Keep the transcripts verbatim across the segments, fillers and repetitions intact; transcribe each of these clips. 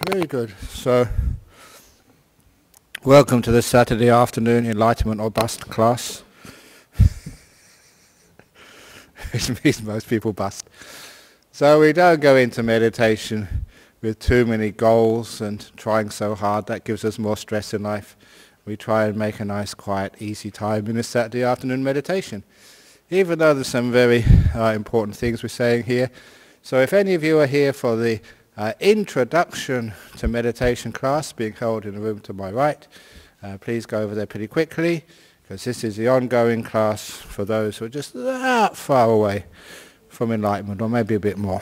Very good. So, welcome to the Saturday afternoon Enlightenment or Bust class. Which means most people bust. So we don't go into meditation with too many goals and trying so hard. That gives us more stress in life. We try and make a nice, quiet, easy time in a Saturday afternoon meditation. Even though there's some very uh, important things we're saying here. So if any of you are here for the uh, introduction to meditation class being held in the room to my right, uh, please go over there pretty quickly, because this is the ongoing class for those who are just that far away from enlightenment, or maybe a bit more.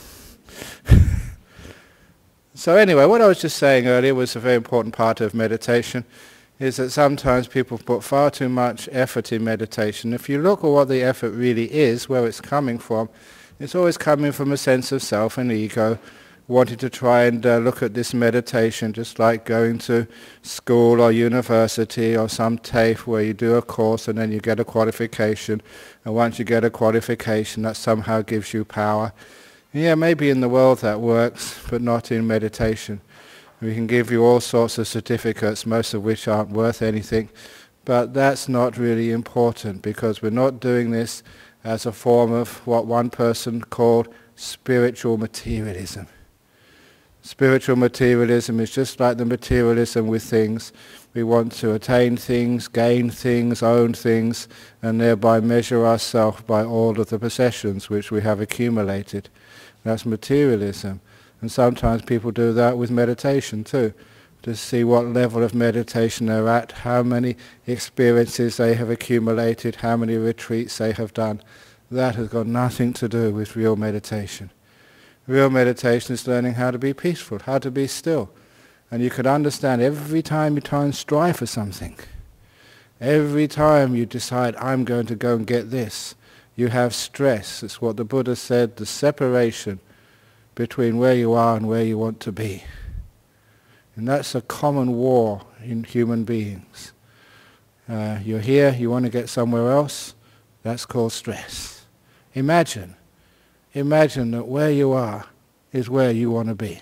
So anyway, what I was just saying earlier was a very important part of meditation, is that sometimes people put far too much effort in meditation. If you look at what the effort really is, where it's coming from, it's always coming from a sense of self and ego, wanting to try and uh, look at this meditation just like going to school or university or some TAFE where you do a course and then you get a qualification, and once you get a qualification that somehow gives you power. Yeah, maybe in the world that works, but not in meditation. We can give you all sorts of certificates, most of which aren't worth anything, but that's not really important, because we're not doing this as a form of what one person called spiritual materialism. Spiritual materialism is just like the materialism with things. We want to attain things, gain things, own things, and thereby measure ourselves by all of the possessions which we have accumulated. That's materialism. And sometimes people do that with meditation too, to see what level of meditation they're at, how many experiences they have accumulated, how many retreats they have done. That has got nothing to do with real meditation. Real meditation is learning how to be peaceful, how to be still. And you could understand every time you try and strive for something, every time you decide, I'm going to go and get this, you have stress. It's what the Buddha said, the separation between where you are and where you want to be. And that's a common war in human beings. Uh, you're here, you want to get somewhere else, that's called stress. Imagine. Imagine that where you are is where you want to be.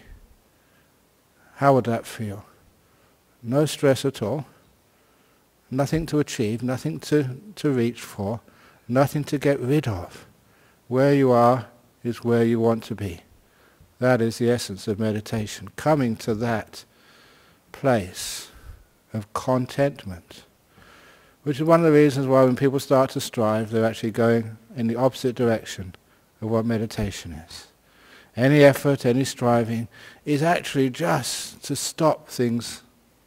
How would that feel? No stress at all. Nothing to achieve, nothing to, to reach for, nothing to get rid of. Where you are is where you want to be. That is the essence of meditation, coming to that place of contentment. Which is one of the reasons why when people start to strive, they're actually going in the opposite direction of what meditation is. Any effort, any striving is actually just to stop things,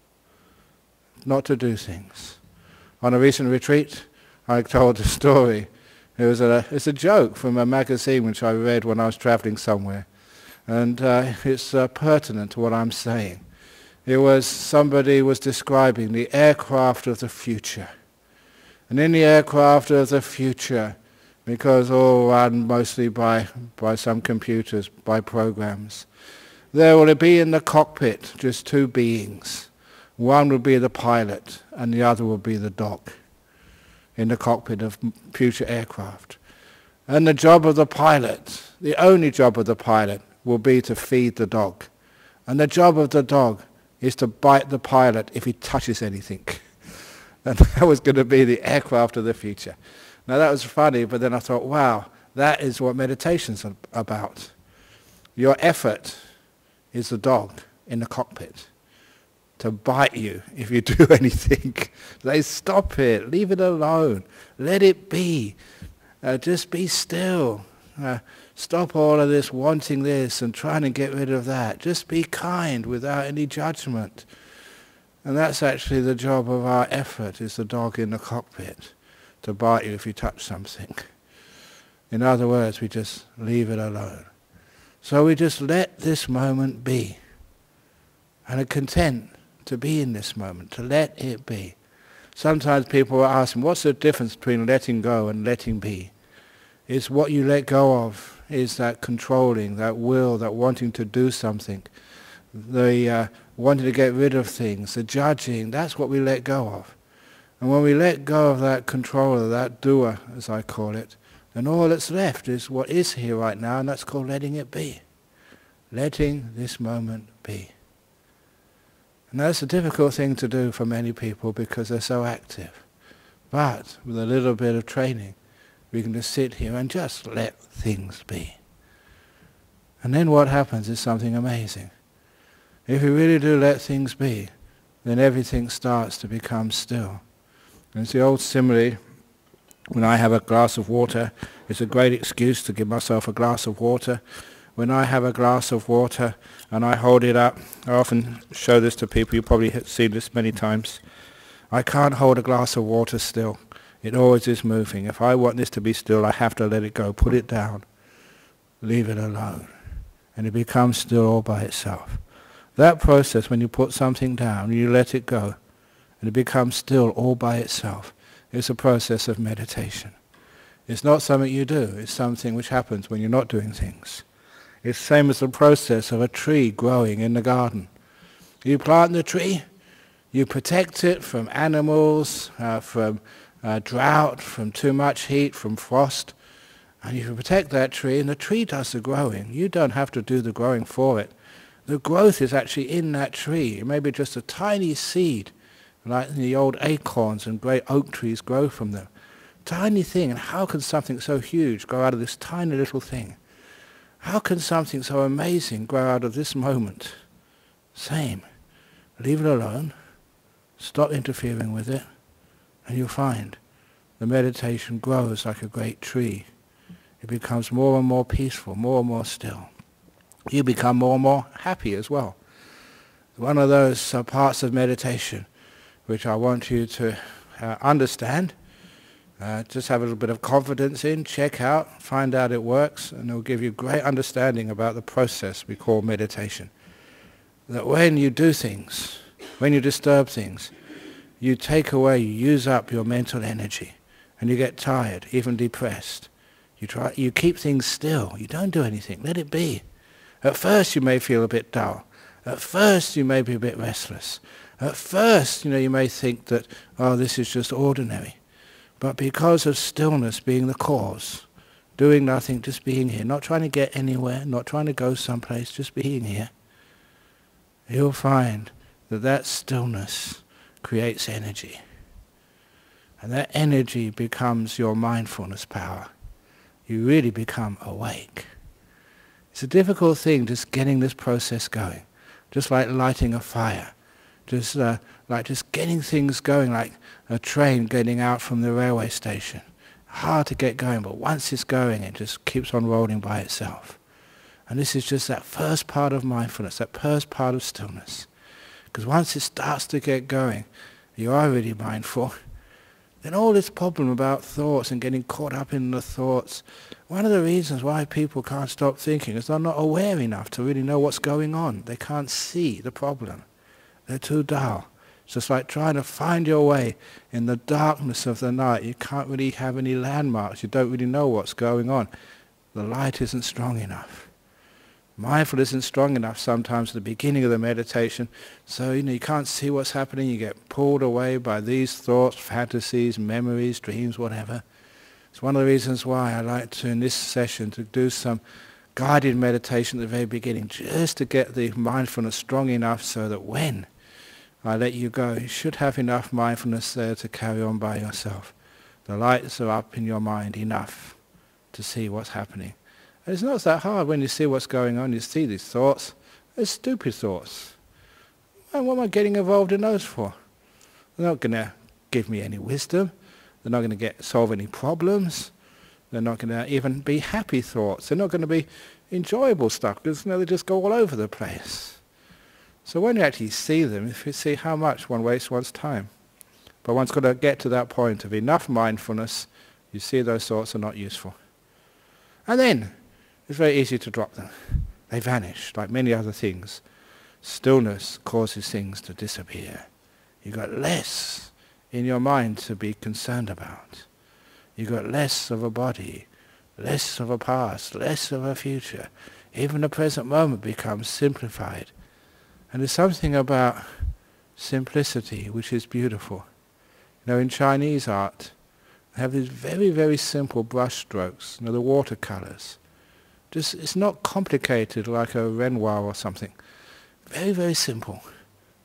not to do things. On a recent retreat, I told a story. It was a, it's a joke from a magazine which I read when I was traveling somewhere. And uh, it's uh, pertinent to what I'm saying. It was, somebody was describing the aircraft of the future. And in the aircraft of the future, because all run mostly by, by some computers, by programs, there will be in the cockpit just two beings. One will be the pilot and the other will be the dog in the cockpit of future aircraft. And the job of the pilot, the only job of the pilot, will be to feed the dog. And the job of the dog is to bite the pilot if he touches anything. And that was going to be the aircraft of the future. Now that was funny, but then I thought, wow, that is what meditation's about. Your effort is the dog in the cockpit to bite you if you do anything. They stop it, leave it alone, let it be. Uh, just be still. Uh, stop all of this wanting this and trying to get rid of that. Just be kind without any judgment. And that's actually the job of our effort, is the dog in the cockpit, to bite you if you touch something. In other words, we just leave it alone. So we just let this moment be, and are content to be in this moment, to let it be. Sometimes people are asking, what's the difference between letting go and letting be? It's what you let go of, is that controlling, that will, that wanting to do something, the uh, wanting to get rid of things, the judging. That's what we let go of. And when we let go of that controller, that doer, as I call it, then all that's left is what is here right now, and that's called letting it be. Letting this moment be. And that's a difficult thing to do for many people because they're so active. But with a little bit of training, we can just sit here and just let things be. And then what happens is something amazing. If we really do let things be, then everything starts to become still. And it's the old simile, when I have a glass of water, it's a great excuse to give myself a glass of water. When I have a glass of water and I hold it up, I often show this to people, you've probably seen this many times. I can't hold a glass of water still. It always is moving. If I want this to be still, I have to let it go, put it down, leave it alone. And it becomes still all by itself. That process, when you put something down, you let it go, and it becomes still all by itself, is a process of meditation. It's not something you do, it's something which happens when you're not doing things. It's the same as the process of a tree growing in the garden. You plant the tree, you protect it from animals, uh, from uh, drought, from too much heat, from frost, and you protect that tree, and the tree does the growing. You don't have to do the growing for it. The growth is actually in that tree. It may be just a tiny seed, like the old acorns and great oak trees grow from them. Tiny thing, and how can something so huge grow out of this tiny little thing? How can something so amazing grow out of this moment? Same. Leave it alone. Stop interfering with it, and you'll find the meditation grows like a great tree. It becomes more and more peaceful, more and more still. You become more and more happy as well. One of those uh, parts of meditation which I want you to uh, understand, uh, just have a little bit of confidence in, check out, find out it works, and it will give you great understanding about the process we call meditation. That when you do things, when you disturb things, you take away, you use up your mental energy, and you get tired, even depressed. You try, you keep things still, you don't do anything, let it be. At first you may feel a bit dull. At first you may be a bit restless. At first, you know, you may think that, oh, this is just ordinary. But because of stillness being the cause, doing nothing, just being here, not trying to get anywhere, not trying to go someplace, just being here, you'll find that that stillness creates energy. And that energy becomes your mindfulness power. You really become awake. It's a difficult thing just getting this process going, just like lighting a fire, just uh, like just getting things going, like a train getting out from the railway station. Hard to get going, but once it's going, it just keeps on rolling by itself. And this is just that first part of mindfulness, that first part of stillness. Because once it starts to get going, you are really mindful, then all this problem about thoughts and getting caught up in the thoughts, one of the reasons why people can't stop thinking is they're not aware enough to really know what's going on. They can't see the problem. They're too dull. It's just like trying to find your way in the darkness of the night. You can't really have any landmarks. You don't really know what's going on. The light isn't strong enough. Mindfulness isn't strong enough sometimes at the beginning of the meditation, so you know you can't see what's happening. You get pulled away by these thoughts, fantasies, memories, dreams, whatever. It's one of the reasons why I like to, in this session, to do some guided meditation at the very beginning, just to get the mindfulness strong enough so that when I let you go, you should have enough mindfulness there to carry on by yourself. The lights are up in your mind enough to see what's happening. And it's not that hard when you see what's going on. You see these thoughts. They're stupid thoughts. And what am I getting involved in those for? They're not going to give me any wisdom. They're not going to get solve any problems. They're not going to even be happy thoughts. They're not going to be enjoyable stuff because you know, they just go all over the place. So when you actually see them, if you see how much one wastes one's time. But one's got to get to that point of enough mindfulness, you see those thoughts are not useful. And then it's very easy to drop them. They vanish like many other things. Stillness causes things to disappear. You've got less in your mind to be concerned about. You've got less of a body, less of a past, less of a future. Even the present moment becomes simplified. And there's something about simplicity which is beautiful. You know, in Chinese art, they have these very, very simple brush strokes, you know, the watercolors. Just, it's not complicated like a Renoir or something. Very, very simple.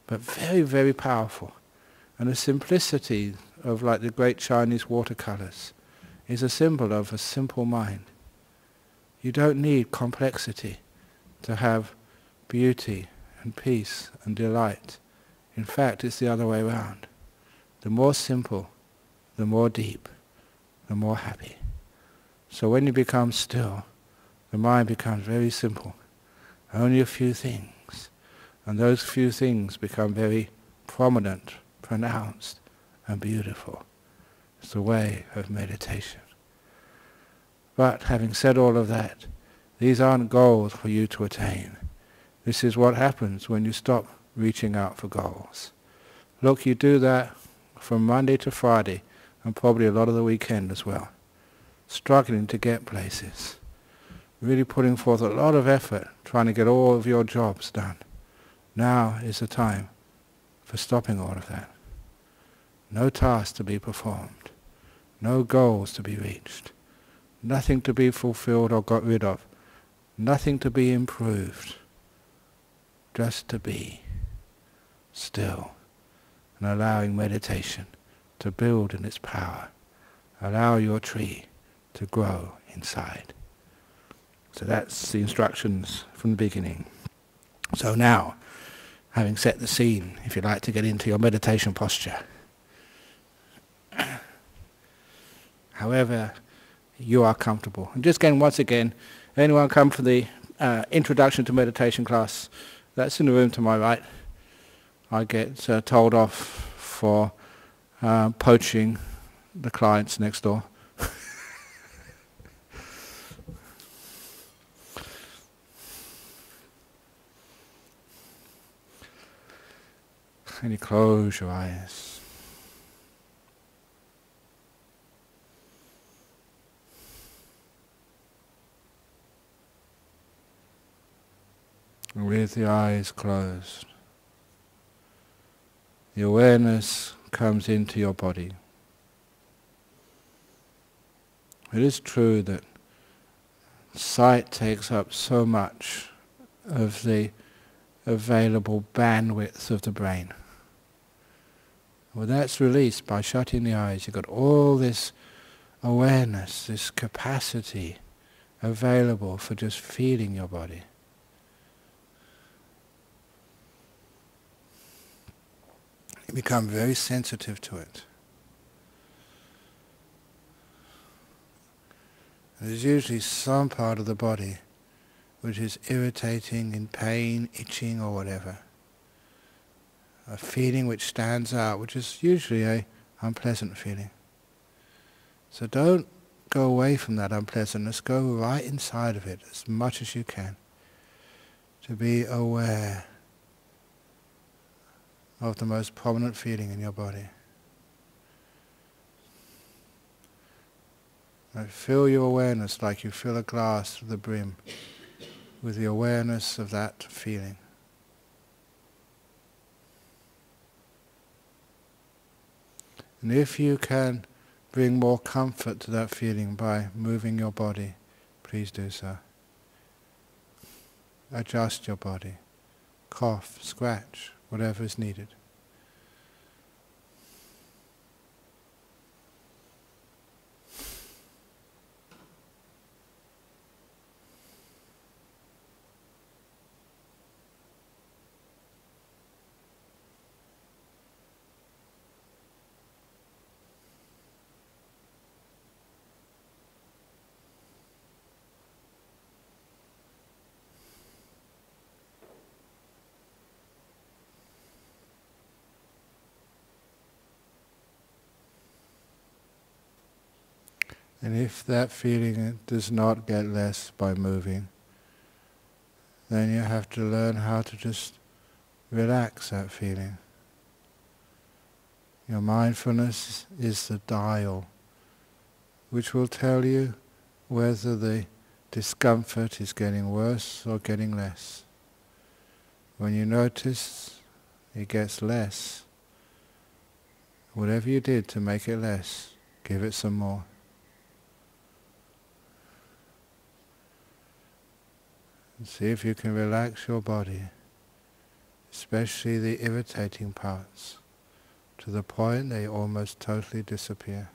but very, very powerful. And the simplicity of like the great Chinese watercolors is a symbol of a simple mind. You don't need complexity to have beauty and peace and delight. In fact, it's the other way around. The more simple, the more deep, the more happy. So when you become still, the mind becomes very simple. Only a few things. And those few things become very prominent, pronounced, and beautiful. It's the way of meditation. But having said all of that, these aren't goals for you to attain. This is what happens when you stop reaching out for goals. Look, you do that from Monday to Friday, and probably a lot of the weekend as well. Struggling to get places. Really putting forth a lot of effort trying to get all of your jobs done. Now is the time for stopping all of that. No task to be performed. No goals to be reached. Nothing to be fulfilled or got rid of. Nothing to be improved. Just to be still and allowing meditation to build in its power. Allow your tree to grow inside. So that's the instructions from the beginning. So now, having set the scene, if you like to get into your meditation posture, however you are comfortable. And just again, once again, anyone come for the uh, introduction to meditation class, that's in the room to my right. I get uh, told off for uh, poaching the clients next door. And you close your eyes. And with the eyes closed, the awareness comes into your body. It is true that sight takes up so much of the available bandwidth of the brain. Well, that's released by shutting the eyes. You've got all this awareness, this capacity available for just feeling your body. You become very sensitive to it. There's usually some part of the body which is irritating, in pain, itching or whatever. A feeling which stands out, which is usually a unpleasant feeling. So don't go away from that unpleasantness, go right inside of it as much as you can. To be aware of the most prominent feeling in your body. And fill your awareness like you fill a glass to the brim with the awareness of that feeling. And if you can bring more comfort to that feeling by moving your body, please do so. Adjust your body. Cough, scratch, whatever is needed. And if that feeling does not get less by moving, then you have to learn how to just relax that feeling. Your mindfulness is the dial which will tell you whether the discomfort is getting worse or getting less. When you notice it gets less, whatever you did to make it less, give it some more. And see if you can relax your body especially the irritating parts, to the point they almost totally disappear.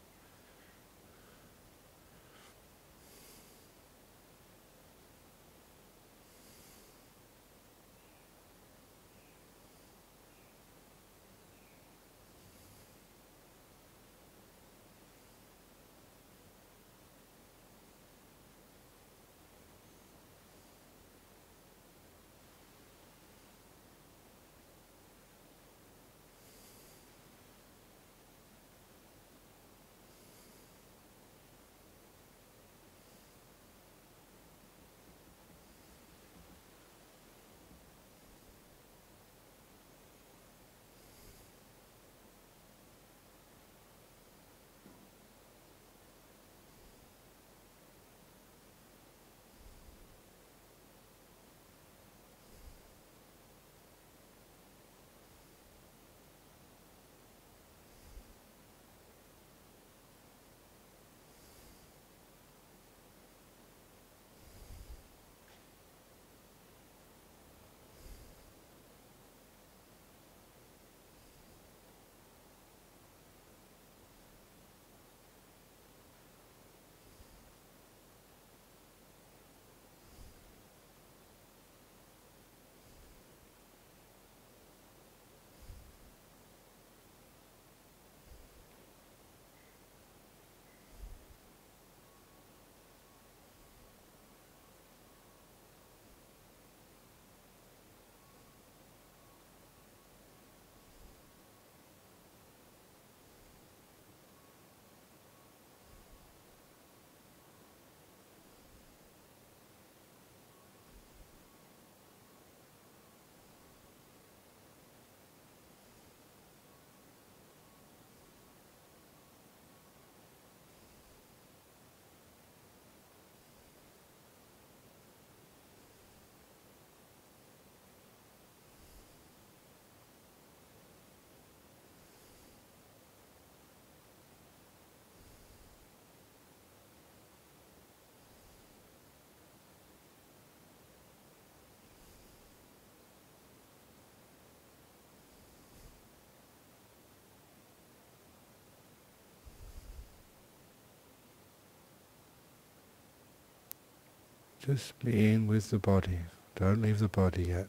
Just being with the body. Don't leave the body yet.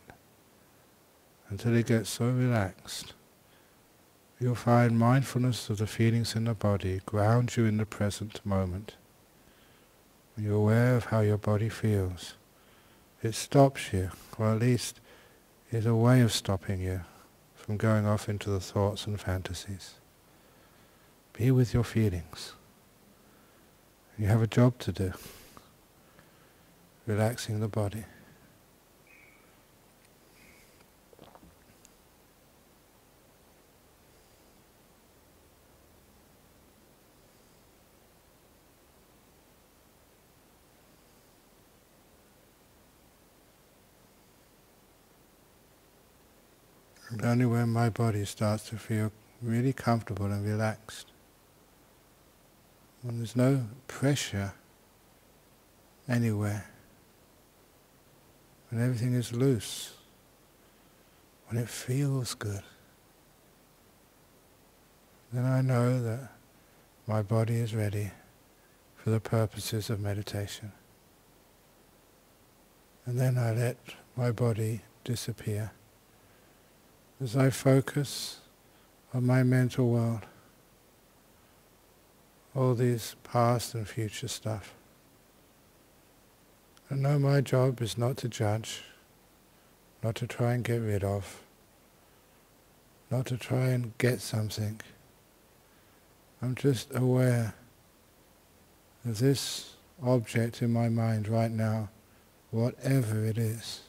Until it gets so relaxed, you'll find mindfulness of the feelings in the body grounds you in the present moment. When you're aware of how your body feels, it stops you, or at least is a way of stopping you from going off into the thoughts and fantasies. Be with your feelings. You have a job to do. Relaxing the body. And only when my body starts to feel really comfortable and relaxed, when there's no pressure anywhere, when everything is loose, when it feels good, then I know that my body is ready for the purposes of meditation. And then I let my body disappear as I focus on my mental world, all these past and future stuff. I know my job is not to judge, not to try and get rid of, not to try and get something. I'm just aware of this object in my mind right now, whatever it is.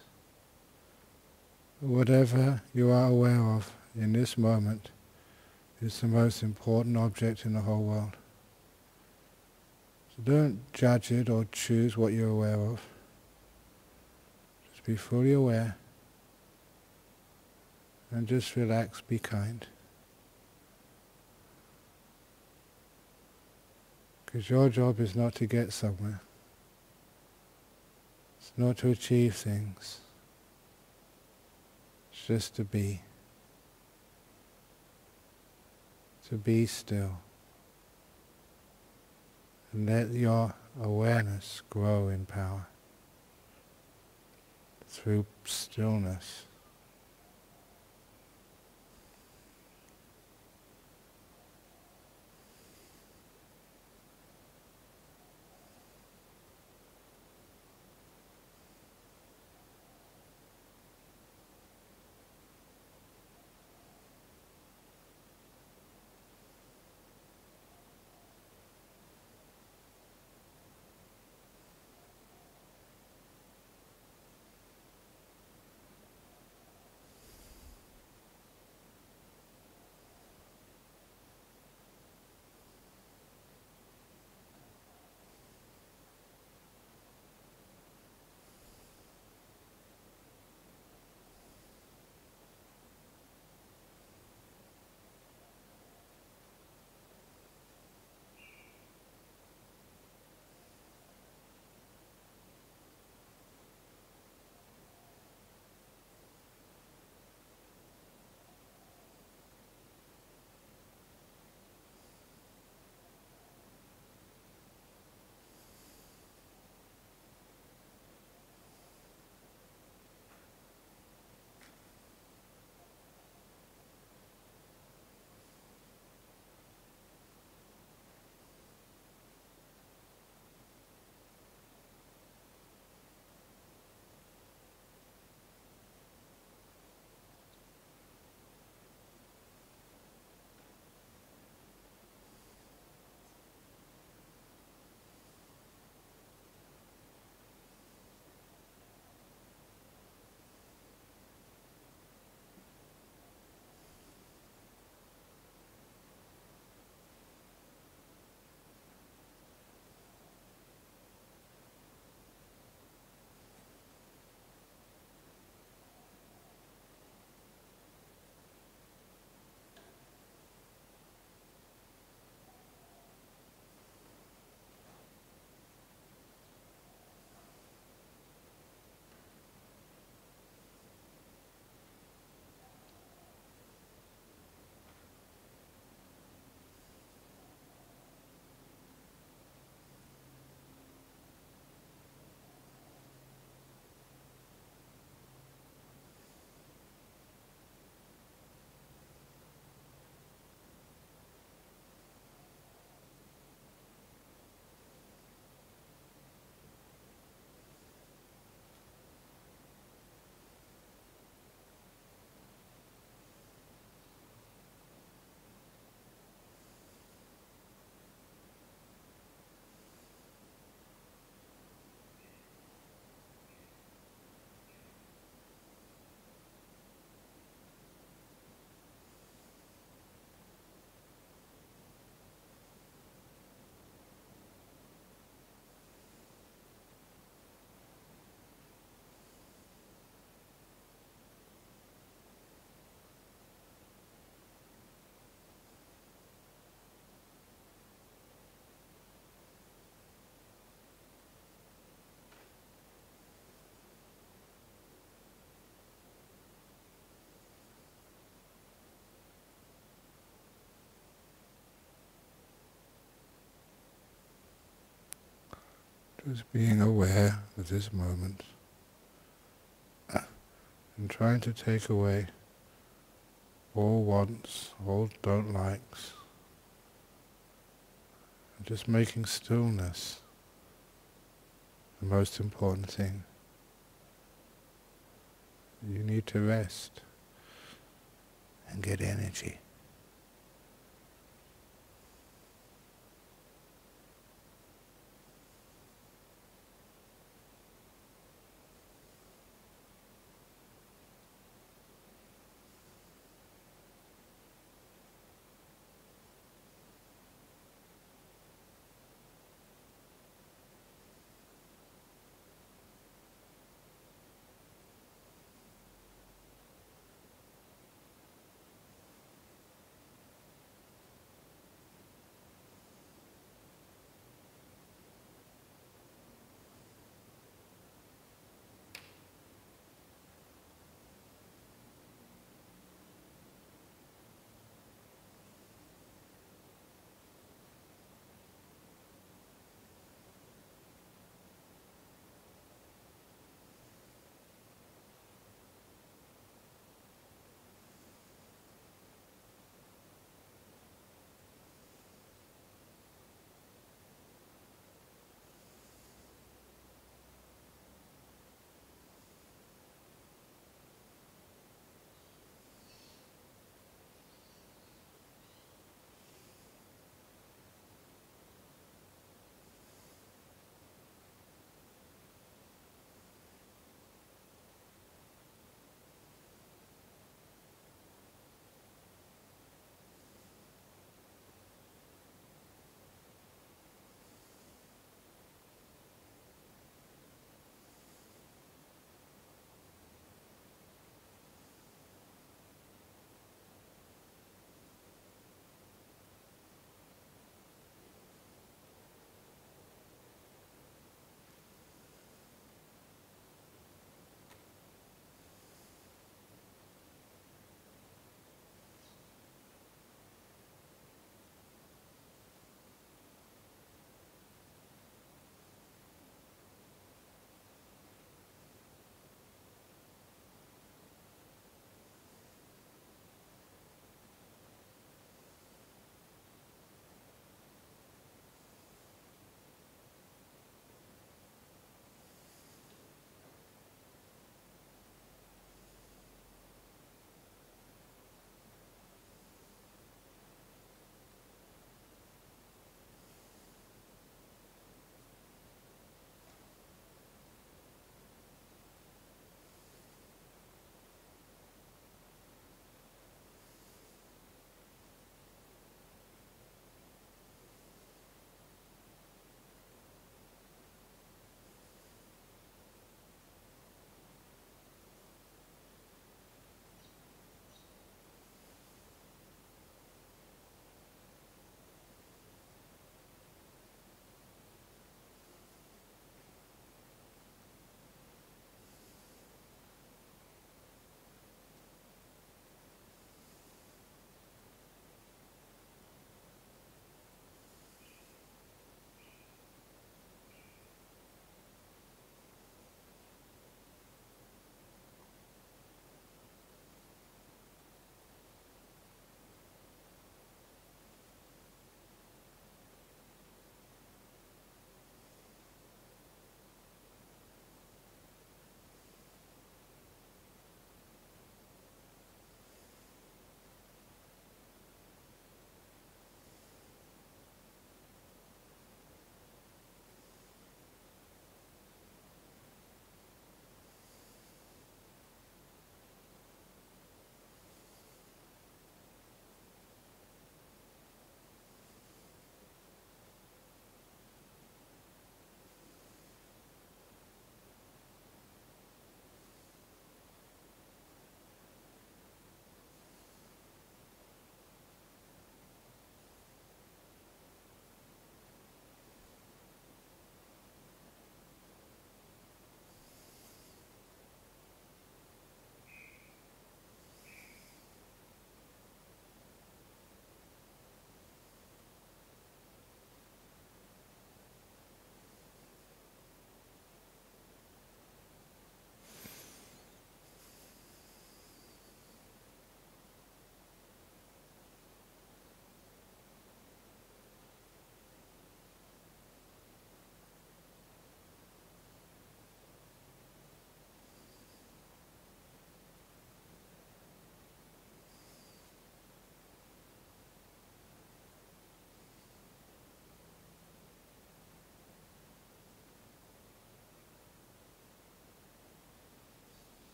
Whatever you are aware of in this moment is the most important object in the whole world. So don't judge it or choose what you're aware of. Just be fully aware and just relax, be kind. Because your job is not to get somewhere. It's not to achieve things. It's just to be, to be still, and let your awareness grow in power through stillness. Just being aware of this moment and trying to take away all wants, all don't likes, and just making stillness the most important thing. You need to rest and get energy.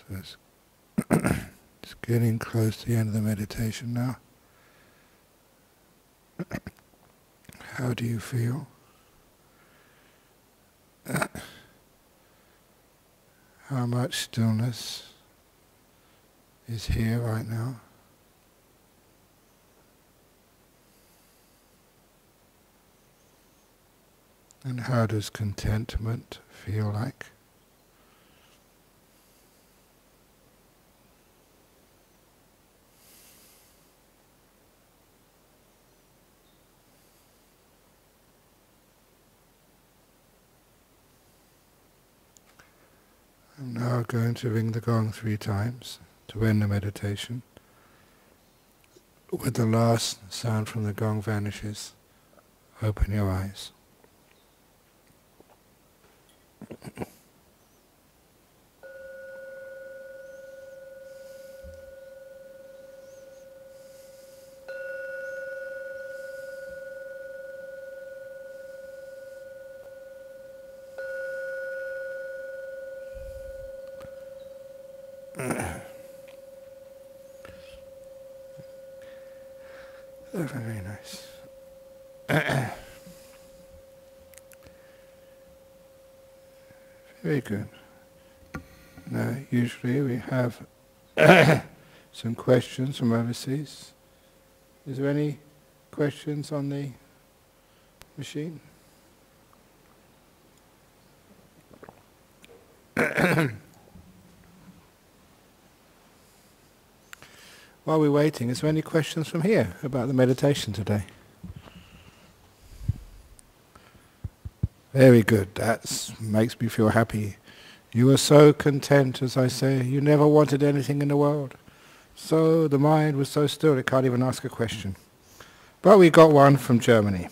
So it's, it's getting close to the end of the meditation now. How do you feel? How much stillness is here right now? And how does contentment feel like? I'm now going to ring the gong three times to end the meditation. When the last sound from the gong vanishes, open your eyes. Oh, very nice. Very good. Now, usually we have some questions from overseas. Is there any questions on the machine? While we're waiting, is there any questions from here about the meditation today? Very good. That makes me feel happy. You were so content, as I say. You never wanted anything in the world. So the mind was so still it can't even ask a question. But we got one from Germany.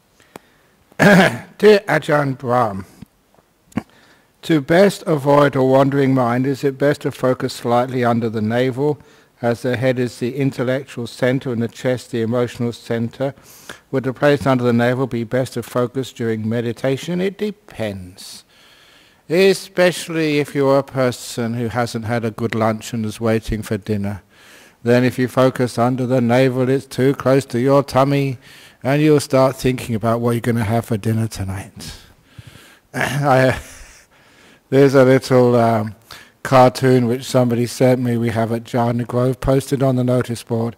Dear Ajahn Brahm, to best avoid a wandering mind, is it best to focus slightly under the navel, as the head is the intellectual center and the chest the emotional center? Would the place under the navel be best to focus during meditation? It depends. Especially if you're a person who hasn't had a good lunch and is waiting for dinner. Then if you focus under the navel, it's too close to your tummy and you'll start thinking about what you're going to have for dinner tonight. I, there's a little Um, cartoon which somebody sent me, we have at Jhana Grove, posted on the notice board,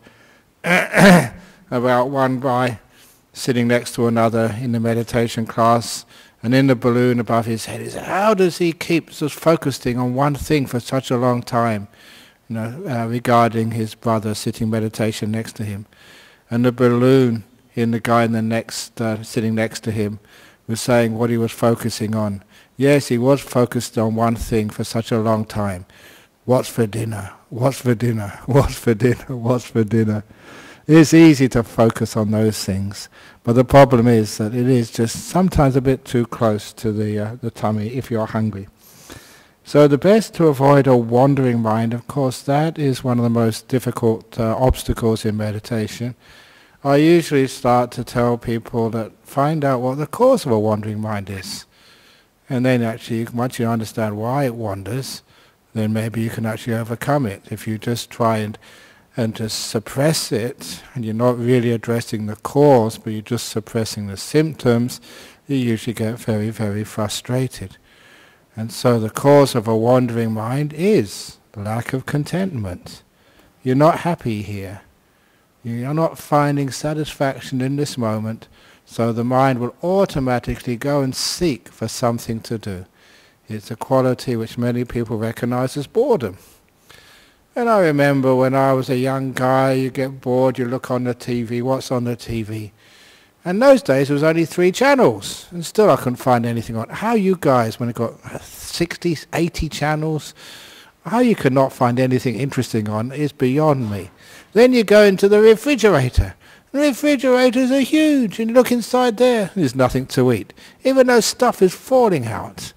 about one guy sitting next to another in the meditation class, and in the balloon above his head, he said, how does he keep just focusing on one thing for such a long time? You know, uh, regarding his brother sitting meditation next to him. And the balloon in the guy in the next, uh, sitting next to him, was saying what he was focusing on. Yes, he was focused on one thing for such a long time. What's for dinner? What's for dinner? What's for dinner? What's for dinner? It's easy to focus on those things, but the problem is that it is just sometimes a bit too close to the uh, the tummy if you're hungry. So the best to avoid a wandering mind, of course, that is one of the most difficult uh, obstacles in meditation. I usually start to tell people that find out what the cause of a wandering mind is. And then actually, once you understand why it wanders, then maybe you can actually overcome it. If you just try and and just suppress it, and you're not really addressing the cause, but you're just suppressing the symptoms, you usually get very, very frustrated. And so the cause of a wandering mind is lack of contentment. You're not happy here. You're not finding satisfaction in this moment. So the mind will automatically go and seek for something to do. It's a quality which many people recognize as boredom. And I remember when I was a young guy, you get bored, you look on the T V, what's on the T V? And those days there was only three channels, and still I couldn't find anything on. How you guys, when it got sixty, eighty channels, how you could not find anything interesting on is beyond me. Then you go into the refrigerator. The refrigerators are huge, and you look inside there, there's nothing to eat, even though stuff is falling out.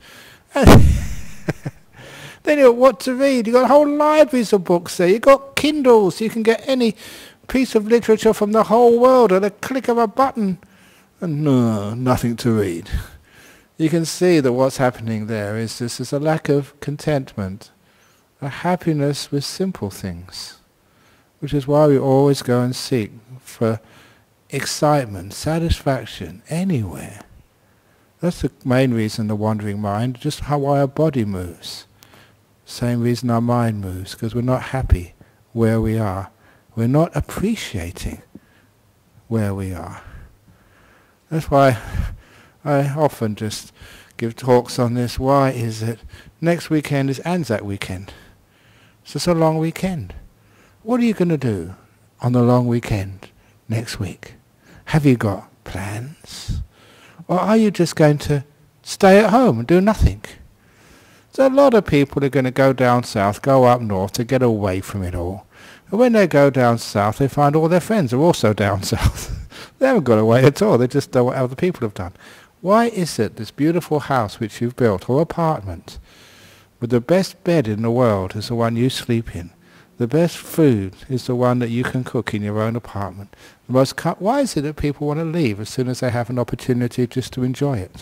Then you've got what to read. You've got whole libraries of books there. You've got Kindles. You can get any piece of literature from the whole world at a click of a button. And no, nothing to read. You can see that what's happening there is this is a lack of contentment. a happiness with simple things, which is why we always go and seek for excitement, satisfaction, anywhere. That's the main reason the wandering mind, just how why our body moves. Same reason our mind moves, because we're not happy where we are. We're not appreciating where we are. That's why I often just give talks on this. Why is it next weekend is Anzac weekend? It's just a long weekend. What are you going to do on the long weekend next week? Have you got plans? Or are you just going to stay at home and do nothing? So a lot of people are going to go down south, go up north to get away from it all. And when they go down south, they find all their friends are also down south. They haven't got away at all. They just do what other people have done. Why is it this beautiful house which you've built, or apartment, with the best bed in the world is the one you sleep in? The best food is the one that you can cook in your own apartment. The most cu- Why is it that people want to leave as soon as they have an opportunity just to enjoy it?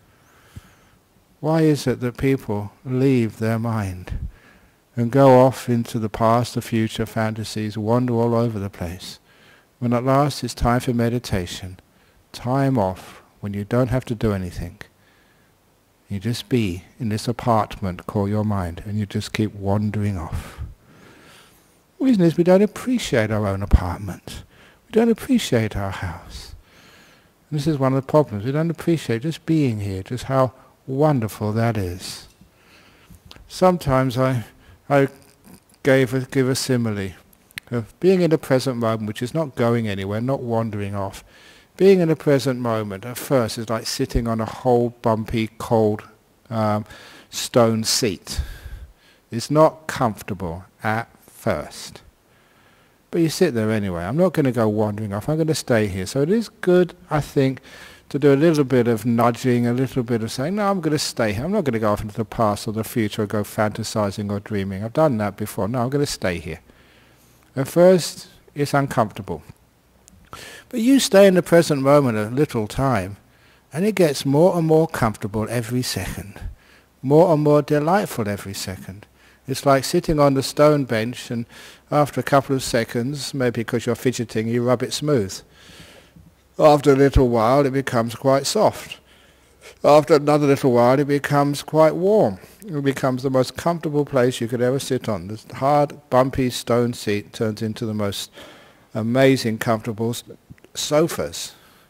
Why is it that people leave their mind and go off into the past, the future, fantasies, wander all over the place, when at last it's time for meditation, time off, when you don't have to do anything? You just be in this apartment called your mind, and you just keep wandering off. The reason is we don't appreciate our own apartment. We don't appreciate our house. And this is one of the problems. We don't appreciate just being here, just how wonderful that is. Sometimes I I gave a, give a simile of being in the present moment, which is not going anywhere, not wandering off. Being in the present moment at first is like sitting on a whole bumpy, cold um, stone seat. It's not comfortable at first. But you sit there anyway. I'm not going to go wandering off. I'm going to stay here. So it is good, I think, to do a little bit of nudging, a little bit of saying, no, I'm going to stay here. I'm not going to go off into the past or the future or go fantasizing or dreaming. I've done that before. No, I'm going to stay here. At first, it's uncomfortable. But you stay in the present moment a little time, and it gets more and more comfortable every second. More and more delightful every second. It's like sitting on the stone bench, and after a couple of seconds, maybe because you're fidgeting, you rub it smooth. After a little while, it becomes quite soft. After another little while, it becomes quite warm. It becomes the most comfortable place you could ever sit on. This hard, bumpy stone seat turns into the most amazing, comfortable sofas.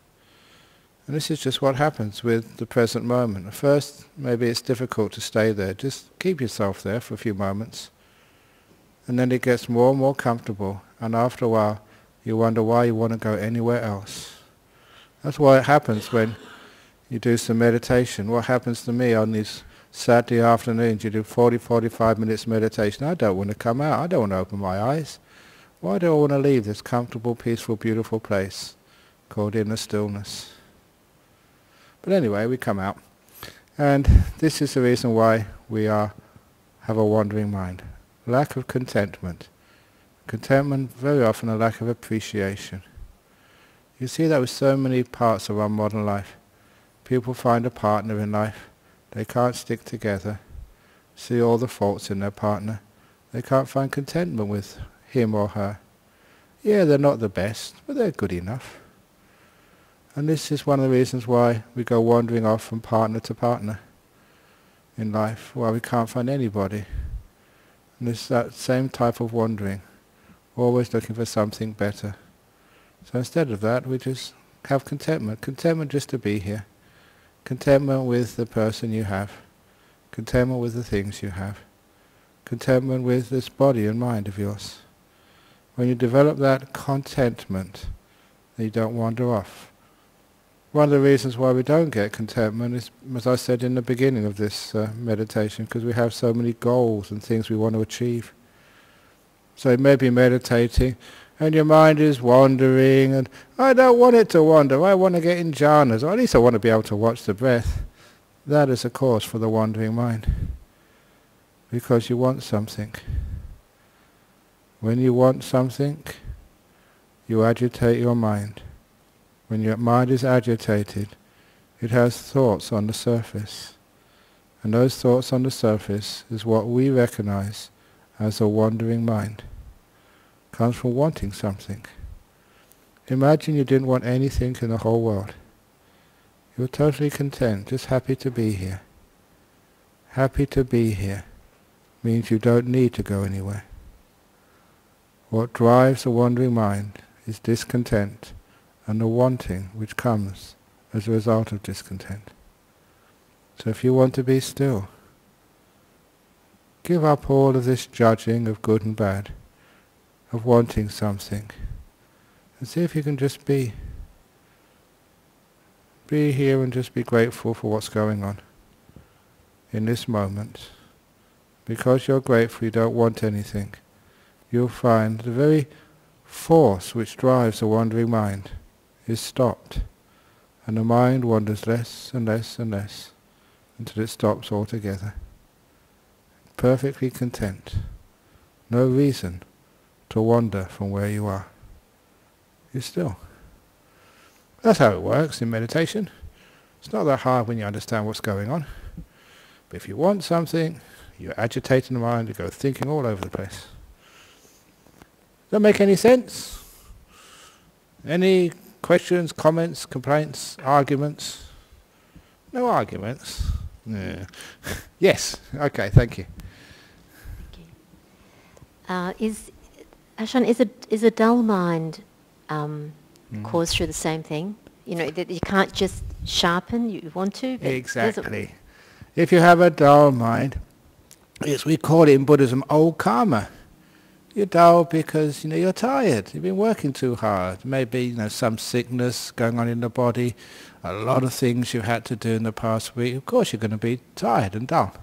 And this is just what happens with the present moment. At first, maybe it's difficult to stay there. Just keep yourself there for a few moments. And then it gets more and more comfortable. And after a while, you wonder why you want to go anywhere else. That's why it happens when you do some meditation. What happens to me on these Saturday afternoons, you do forty, forty-five minutes meditation. I don't want to come out. I don't want to open my eyes. Why do I want to leave this comfortable, peaceful, beautiful place called inner stillness? But anyway, we come out. And this is the reason why we are have a wandering mind. Lack of contentment. Contentment, very often a lack of appreciation. You see that with so many parts of our modern life. People find a partner in life. They can't stick together. See all the faults in their partner. They can't find contentment with him or her. Yeah, they're not the best, but they're good enough. And this is one of the reasons why we go wandering off from partner to partner in life, why we can't find anybody. And it's that same type of wandering, always looking for something better. So instead of that, we just have contentment. Contentment just to be here. Contentment with the person you have. Contentment with the things you have. Contentment with this body and mind of yours. When you develop that contentment, you don't wander off. One of the reasons why we don't get contentment is, as I said in the beginning of this uh, meditation, because we have so many goals and things we want to achieve. So you may be meditating, and your mind is wandering, and I don't want it to wander, I want to get in jhanas, or at least I want to be able to watch the breath. That is a cause for the wandering mind, because you want something. When you want something, you agitate your mind. When your mind is agitated, it has thoughts on the surface. And those thoughts on the surface is what we recognize as a wandering mind. It comes from wanting something. Imagine you didn't want anything in the whole world. You were totally content, just happy to be here. Happy to be here means you don't need to go anywhere. What drives the wandering mind is discontent and the wanting which comes as a result of discontent. So if you want to be still, give up all of this judging of good and bad, of wanting something, and see if you can just be. Be here and just be grateful for what's going on in this moment. Because you're grateful, you don't want anything. You'll find the very force which drives the wandering mind is stopped, and the mind wanders less and less and less until it stops altogether. Perfectly content. No reason to wander from where you are. You're still. That's how it works in meditation. It's not that hard when you understand what's going on. But if you want something, you're agitating the mind, you go thinking all over the place. Does that make any sense? Any questions, comments, complaints, arguments? No arguments? Yeah. Yes. Okay, thank you. Thank you. Uh, is, Ajahn, is a, is a dull mind um, mm. caused through the same thing? You know, that you can't just sharpen, you want to? But exactly. If you have a dull mind, it's, we call it in Buddhism old karma. You're dull because, you know, you're tired. You've been working too hard. Maybe, you know, some sickness going on in the body, a lot of things you've had to do in the past week. Of course you're going to be tired and dull.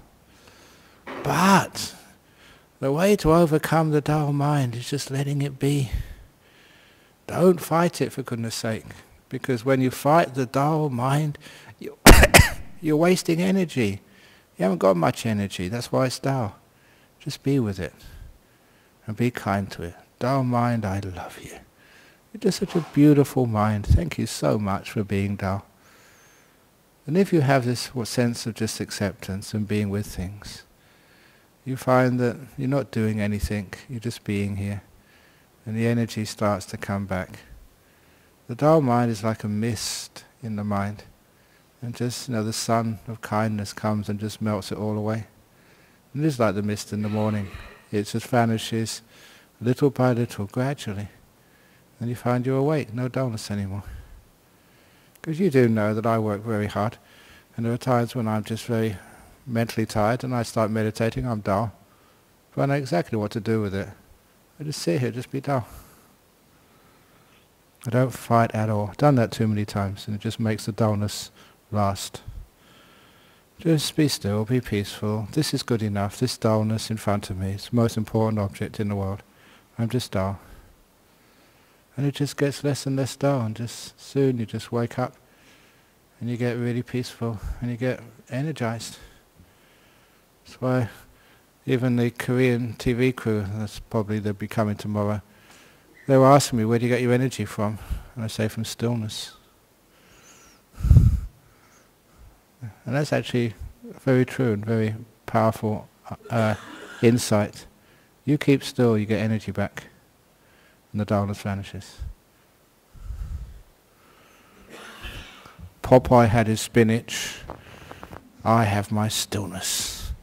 But the way to overcome the dull mind is just letting it be. Don't fight it, for goodness sake. Because when you fight the dull mind, you you're wasting energy. You haven't got much energy. That's why it's dull. Just be with it. And be kind to it. Dull mind, I love you. You're just such a beautiful mind. Thank you so much for being dull. And if you have this sense of just acceptance and being with things, you find that you're not doing anything. You're just being here. And the energy starts to come back. The dull mind is like a mist in the mind. And just, you know, the sun of kindness comes and just melts it all away. And it is like the mist in the morning. It just vanishes little by little, gradually. And you find you're awake, no dullness anymore. Because you do know that I work very hard. And there are times when I'm just very mentally tired and I start meditating, I'm dull. But I know exactly what to do with it. I just sit here, just be dull. I don't fight at all. I've done that too many times and it just makes the dullness last. Just be still, be peaceful. This is good enough. This dullness in front of me is the most important object in the world. I'm just dull. And it just gets less and less dull, and just soon you just wake up and you get really peaceful and you get energized. That's why even the Korean T V crew, that's probably they'll be coming tomorrow, they were asking me, where do you get your energy from? And I say, from stillness. And that's actually very true and very powerful uh, insight. You keep still, you get energy back, and the dullness vanishes. Popeye had his spinach, I have my stillness.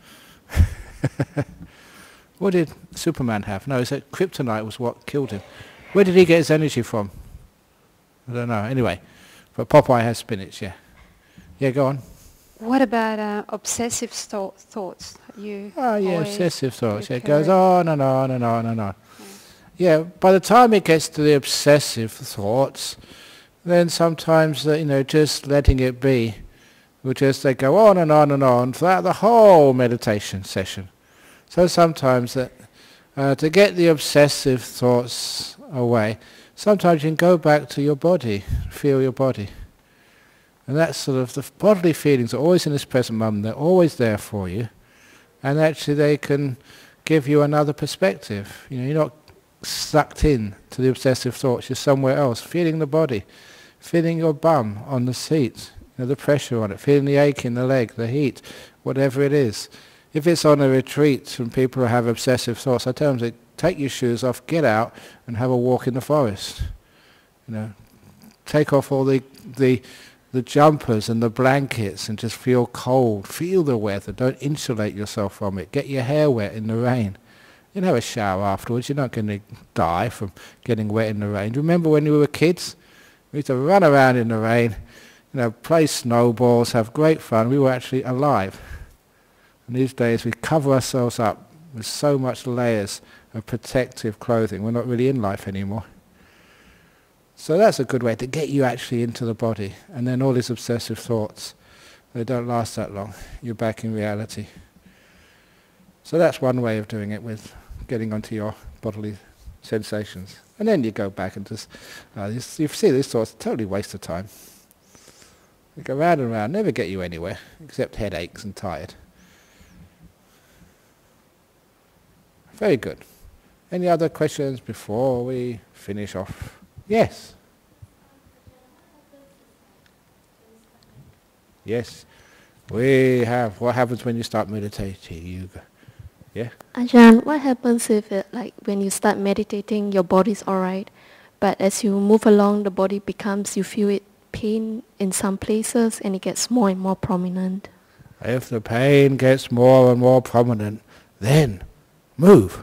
What did Superman have? No, he said kryptonite was what killed him. Where did he get his energy from? I don't know. Anyway, but Popeye has spinach, yeah. Yeah, go on. What about uh, obsessive sto- thoughts? You oh yeah, obsessive thoughts. Yeah, it goes on and on and on and on. Yeah. yeah, by the time it gets to the obsessive thoughts, then sometimes uh, you know, just letting it be, will just they go on and on and on throughout the whole meditation session. So sometimes that uh, to get the obsessive thoughts away, sometimes you can go back to your body, feel your body. And that's sort of, the bodily feelings are always in this present moment, they're always there for you. And actually they can give you another perspective. You know, you're not sucked in to the obsessive thoughts, you're somewhere else, feeling the body, feeling your bum on the seat, you know, the pressure on it, feeling the ache in the leg, the heat, whatever it is. If it's on a retreat and people have obsessive thoughts, I tell them to take your shoes off, get out and have a walk in the forest. You know, take off all the, the, the jumpers and the blankets and just feel cold. Feel the weather. Don't insulate yourself from it. Get your hair wet in the rain. You know, have a shower afterwards. You're not going to die from getting wet in the rain. Remember when you were kids? We used to run around in the rain, you know, play snowballs, have great fun. We were actually alive. And these days we cover ourselves up with so much layers of protective clothing. We're not really in life anymore. So that's a good way to get you actually into the body. And then all these obsessive thoughts, they don't last that long. You're back in reality. So that's one way of doing it, with getting onto your bodily sensations. And then you go back and just, uh, you, you see these thoughts, totally waste of time. They go round and round, never get you anywhere, except headaches and tired. Very good. Any other questions before we finish off? Yes? Yes. We have, what happens when you start meditating? You go, yeah? Ajahn, what happens if it, like when you start meditating, your body's alright, but as you move along, the body becomes, you feel it pain in some places and it gets more and more prominent? If the pain gets more and more prominent, then move.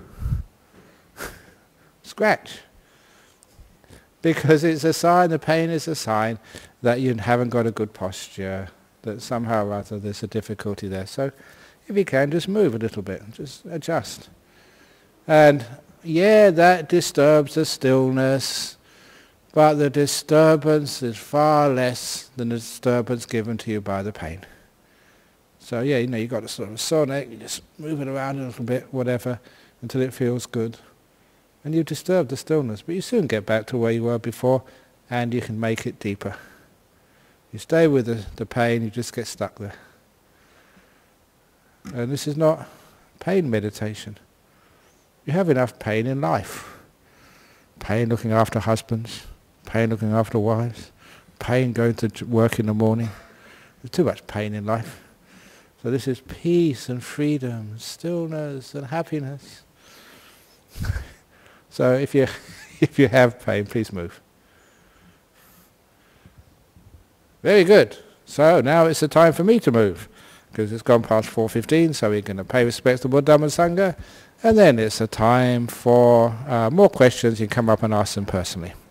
Scratch. Because it's a sign, the pain is a sign that you haven't got a good posture, that somehow or other there's a difficulty there. So if you can, just move a little bit, just adjust. And yeah, that disturbs the stillness, but the disturbance is far less than the disturbance given to you by the pain. So yeah, you know, you've got a sort of sore neck, you just move it around a little bit, whatever, until it feels good. And you disturb the stillness, but you soon get back to where you were before, and you can make it deeper. You stay with the, the pain, you just get stuck there. And this is not pain meditation. You have enough pain in life. Pain looking after husbands, pain looking after wives, pain going to work in the morning. There's too much pain in life. So this is peace and freedom, stillness and happiness. So if you, if you have pain, please move. Very good. So now it's the time for me to move, because it's gone past four fifteen, so we're going to pay respects to Buddha and Sangha, and then it's a time for uh, more questions. You can come up and ask them personally.